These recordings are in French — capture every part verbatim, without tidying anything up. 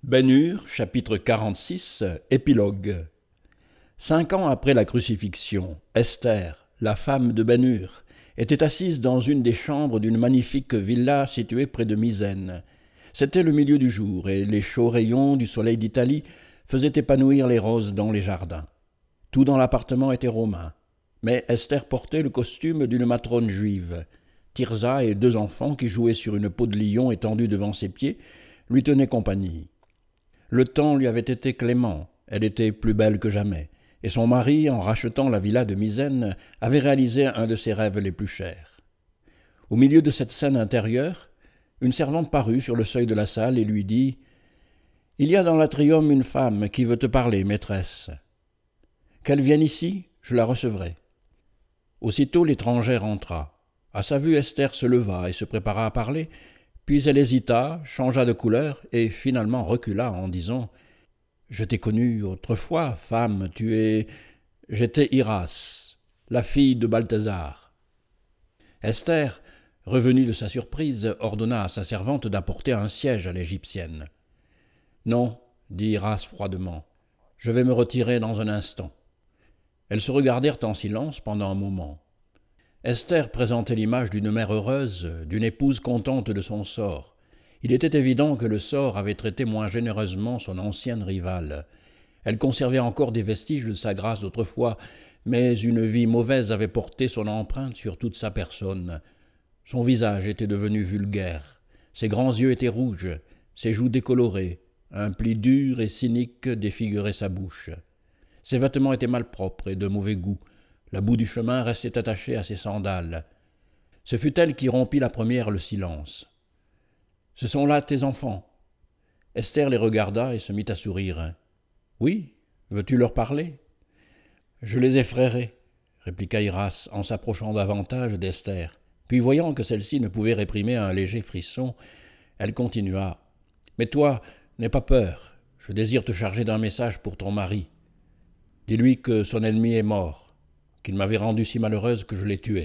Ben-Hur, chapitre quarante-six, épilogue. Cinq ans après la crucifixion, Esther, la femme de Ben-Hur, était assise dans une des chambres d'une magnifique villa située près de Misène. C'était le milieu du jour, et les chauds rayons du soleil d'Italie faisaient épanouir les roses dans les jardins. Tout dans l'appartement était romain, mais Esther portait le costume d'une matrone juive. Tirza et deux enfants qui jouaient sur une peau de lion étendue devant ses pieds lui tenaient compagnie. Le temps lui avait été clément, elle était plus belle que jamais, et son mari, en rachetant la villa de Misène, avait réalisé un de ses rêves les plus chers. Au milieu de cette scène intérieure, une servante parut sur le seuil de la salle et lui dit « Il y a dans l'atrium une femme qui veut te parler, maîtresse. Qu'elle vienne ici, je la recevrai. » Aussitôt l'étrangère entra. À sa vue, Esther se leva et se prépara à parler, puis elle hésita, changea de couleur et finalement recula en disant « Je t'ai connue autrefois, femme, tu es... J'étais Iras, la fille de Balthazar. » Esther, revenue de sa surprise, ordonna à sa servante d'apporter un siège à l'Égyptienne. « Non, dit Iras froidement, je vais me retirer dans un instant. » Elles se regardèrent en silence pendant un moment. Esther présentait l'image d'une mère heureuse, d'une épouse contente de son sort. Il était évident que le sort avait traité moins généreusement son ancienne rivale. Elle conservait encore des vestiges de sa grâce d'autrefois, mais une vie mauvaise avait porté son empreinte sur toute sa personne. Son visage était devenu vulgaire, ses grands yeux étaient rouges, ses joues décolorées, un pli dur et cynique défigurait sa bouche. Ses vêtements étaient malpropres et de mauvais goût. La boue du chemin restait attachée à ses sandales. Ce fut elle qui rompit la première le silence. « Ce sont là tes enfants. » Esther les regarda et se mit à sourire. « Oui, veux-tu leur parler ?»« Je les effraierai, » répliqua Iras en s'approchant davantage d'Esther. Puis voyant que celle-ci ne pouvait réprimer un léger frisson, elle continua. « Mais toi, n'aie pas peur, je désire te charger d'un message pour ton mari. Dis-lui que son ennemi est mort, qu'il m'avait rendue si malheureuse que je l'ai tuée. »«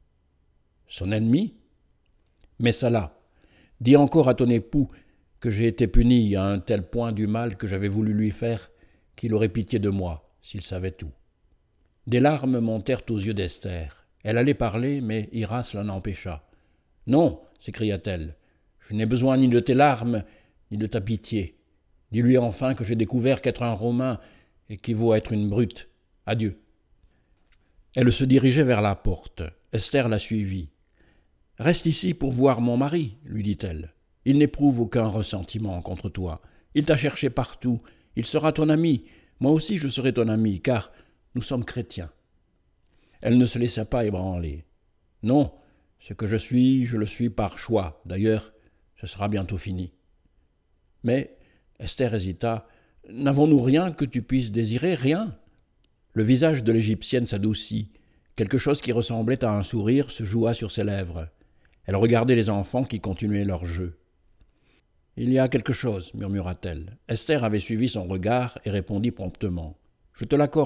Son ennemi ?»« Messala, dis encore à ton époux que j'ai été puni à un tel point du mal que j'avais voulu lui faire qu'il aurait pitié de moi, s'il savait tout. » Des larmes montèrent aux yeux d'Esther. Elle allait parler, mais Iras l'en empêcha. « Non, s'écria-t-elle, je n'ai besoin ni de tes larmes, ni de ta pitié. Dis-lui enfin que j'ai découvert qu'être un Romain équivaut à être une brute. Adieu. » Elle se dirigeait vers la porte. Esther la suivit. « Reste ici pour voir mon mari, lui dit-elle. Il n'éprouve aucun ressentiment contre toi. Il t'a cherché partout. Il sera ton ami. Moi aussi je serai ton ami, car nous sommes chrétiens. » Elle ne se laissa pas ébranler. « Non, ce que je suis, je le suis par choix. D'ailleurs, ce sera bientôt fini. » Mais Esther hésita. « N'avons-nous rien que tu puisses désirer, rien ?» Le visage de l'Égyptienne s'adoucit. Quelque chose qui ressemblait à un sourire se joua sur ses lèvres. Elle regardait les enfants qui continuaient leur jeu. « Il y a quelque chose, » murmura-t-elle. Esther avait suivi son regard et répondit promptement. « Je te l'accorde. »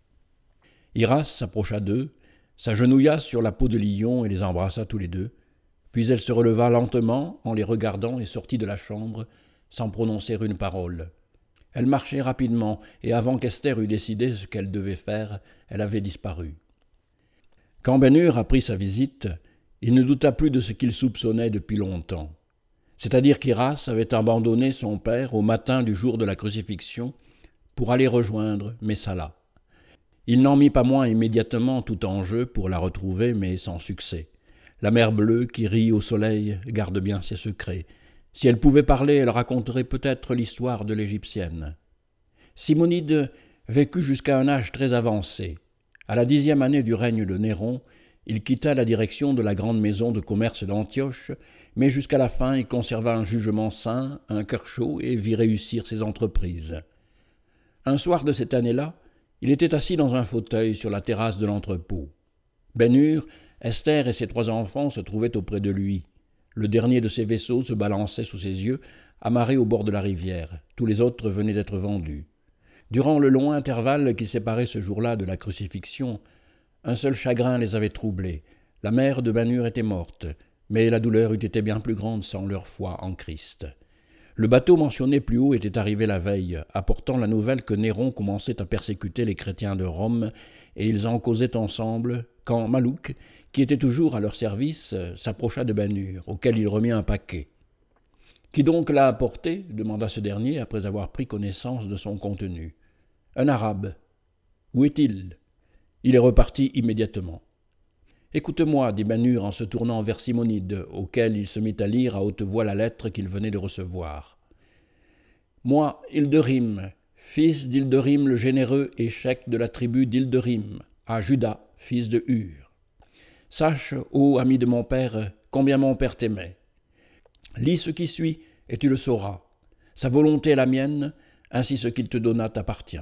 Iras s'approcha d'eux, s'agenouilla sur la peau de lion et les embrassa tous les deux. Puis elle se releva lentement en les regardant et sortit de la chambre sans prononcer une parole. Elle marchait rapidement, et avant qu'Esther eût décidé ce qu'elle devait faire, elle avait disparu. Quand Ben-Hur apprit sa visite, il ne douta plus de ce qu'il soupçonnait depuis longtemps. C'est-à-dire qu'Iras avait abandonné son père au matin du jour de la crucifixion pour aller rejoindre Messala. Il n'en mit pas moins immédiatement tout en jeu pour la retrouver, mais sans succès. La mer bleue qui rit au soleil garde bien ses secrets. Si elle pouvait parler, elle raconterait peut-être l'histoire de l'Égyptienne. Simonide vécut jusqu'à un âge très avancé. À la dixième année du règne de Néron, il quitta la direction de la grande maison de commerce d'Antioche, mais jusqu'à la fin il conserva un jugement sain, un cœur chaud et vit réussir ses entreprises. Un soir de cette année-là, il était assis dans un fauteuil sur la terrasse de l'entrepôt. Ben-Hur, Esther et ses trois enfants se trouvaient auprès de lui. Le dernier de ses vaisseaux se balançait sous ses yeux, amarré au bord de la rivière. Tous les autres venaient d'être vendus. Durant le long intervalle qui séparait ce jour-là de la crucifixion, un seul chagrin les avait troublés. La mère de Ben-Hur était morte, mais la douleur eût été bien plus grande sans leur foi en Christ. Le bateau mentionné plus haut était arrivé la veille, apportant la nouvelle que Néron commençait à persécuter les chrétiens de Rome, et ils en causaient ensemble, quand Malouk, qui était toujours à leur service, s'approcha de Ben-Hur, auquel il remit un paquet. « Qui donc l'a apporté » demanda ce dernier, après avoir pris connaissance de son contenu. « Un arabe. Où est-il » ? Il est reparti immédiatement. « Écoute-moi, dit Ben-Hur en se tournant vers Simonide, auquel il se mit à lire à haute voix la lettre qu'il venait de recevoir. « Moi, Hilderim, fils d'Hilderim le généreux et chef de la tribu d'Hilderim, à Juda, fils de Hur. Sache, ô ami de mon père, combien mon père t'aimait. Lis ce qui suit, et tu le sauras. Sa volonté est la mienne, ainsi ce qu'il te donna t'appartient.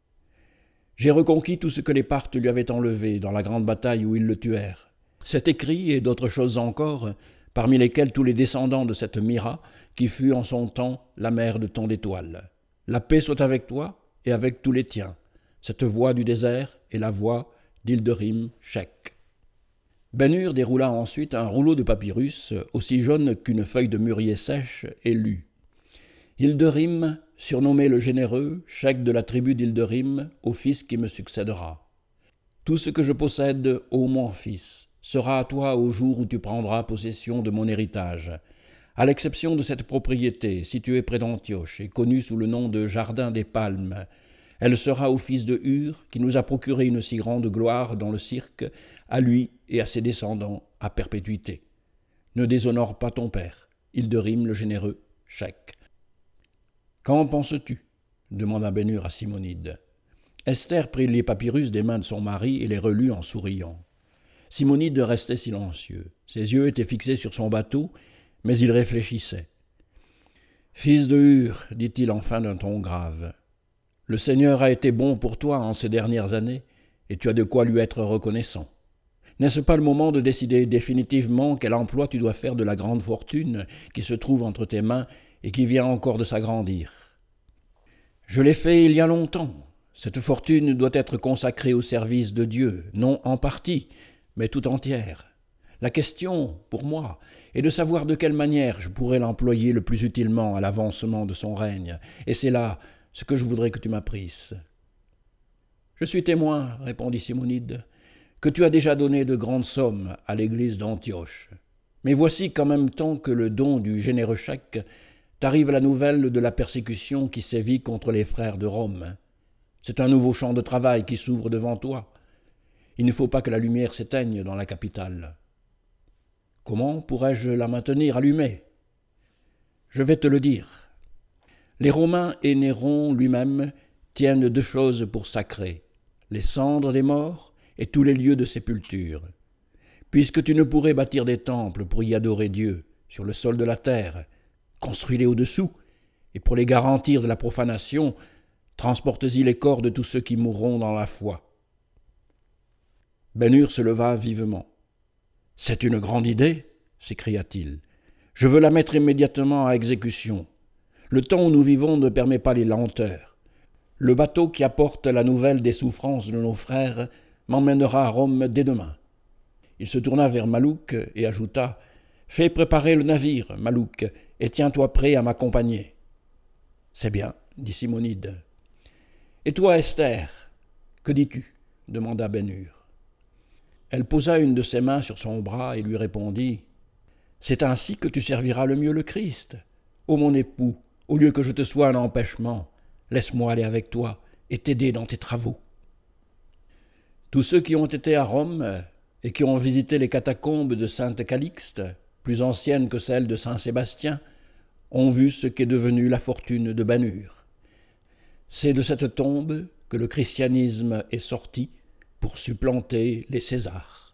J'ai reconquis tout ce que les Parthes lui avaient enlevé dans la grande bataille où ils le tuèrent. C'est écrit, et d'autres choses encore, parmi lesquelles tous les descendants de cette Mira, qui fut en son temps la mère de tant d'étoiles. La paix soit avec toi et avec tous les tiens. Cette voix du désert est la voix d'Hilderim Shek. » Ben-Hur déroula ensuite un rouleau de papyrus, aussi jaune qu'une feuille de mûrier sèche, et lut. Hilderim, surnommé le généreux, chef de la tribu d'Hilderim, au fils qui me succédera. Tout ce que je possède, ô mon fils, sera à toi au jour où tu prendras possession de mon héritage, à l'exception de cette propriété située près d'Antioche et connue sous le nom de Jardin des Palmes. Elle sera au fils de Hur, qui nous a procuré une si grande gloire dans le cirque, à lui et à ses descendants à perpétuité. Ne déshonore pas ton père, Hilderim le généreux, Shek. « Qu'en penses-tu » demanda Ben-Hur à Simonide. Esther prit les papyrus des mains de son mari et les relut en souriant. Simonide restait silencieux. Ses yeux étaient fixés sur son bateau, mais il réfléchissait. « Fils de Hur, dit-il enfin d'un ton grave, le Seigneur a été bon pour toi en ces dernières années, et tu as de quoi lui être reconnaissant. N'est-ce pas le moment de décider définitivement quel emploi tu dois faire de la grande fortune qui se trouve entre tes mains et qui vient encore de s'agrandir ? Je l'ai fait il y a longtemps. Cette fortune doit être consacrée au service de Dieu, non en partie, mais tout entière. La question, pour moi, est de savoir de quelle manière je pourrais l'employer le plus utilement à l'avancement de son règne, et c'est là ce que je voudrais que tu m'apprisses. »« Je suis témoin, répondit Simonide, que tu as déjà donné de grandes sommes à l'église d'Antioche. Mais voici qu'en même temps que le don du généreux Shek, t'arrive la nouvelle de la persécution qui sévit contre les frères de Rome. C'est un nouveau champ de travail qui s'ouvre devant toi. Il ne faut pas que la lumière s'éteigne dans la capitale. Comment pourrais-je la maintenir allumée ? Je vais te le dire. Les Romains et Néron lui-même tiennent deux choses pour sacrées, les cendres des morts et tous les lieux de sépulture. Puisque tu ne pourrais bâtir des temples pour y adorer Dieu sur le sol de la terre, construis-les au-dessous, et pour les garantir de la profanation, transporte-y les corps de tous ceux qui mourront dans la foi. Ben-Hur se leva vivement. « C'est une grande idée, s'écria-t-il. Je veux la mettre immédiatement à exécution. Le temps où nous vivons ne permet pas les lenteurs. Le bateau qui apporte la nouvelle des souffrances de nos frères m'emmènera à Rome dès demain. » Il se tourna vers Malouk et ajouta « Fais préparer le navire, Malouk, et tiens-toi prêt à m'accompagner. »« C'est bien, » dit Simonide. « Et toi, Esther, que dis-tu » demanda Ben-Hur. Elle posa une de ses mains sur son bras et lui répondit « C'est ainsi que tu serviras le mieux le Christ. Ô mon époux, au lieu que je te sois un empêchement, laisse-moi aller avec toi et t'aider dans tes travaux. » Tous ceux qui ont été à Rome et qui ont visité les catacombes de Sainte Calixte, plus anciennes que celles de Saint-Sébastien, ont vu ce qu'est devenue la fortune de Ben-Hur. C'est de cette tombe que le christianisme est sorti pour supplanter les Césars.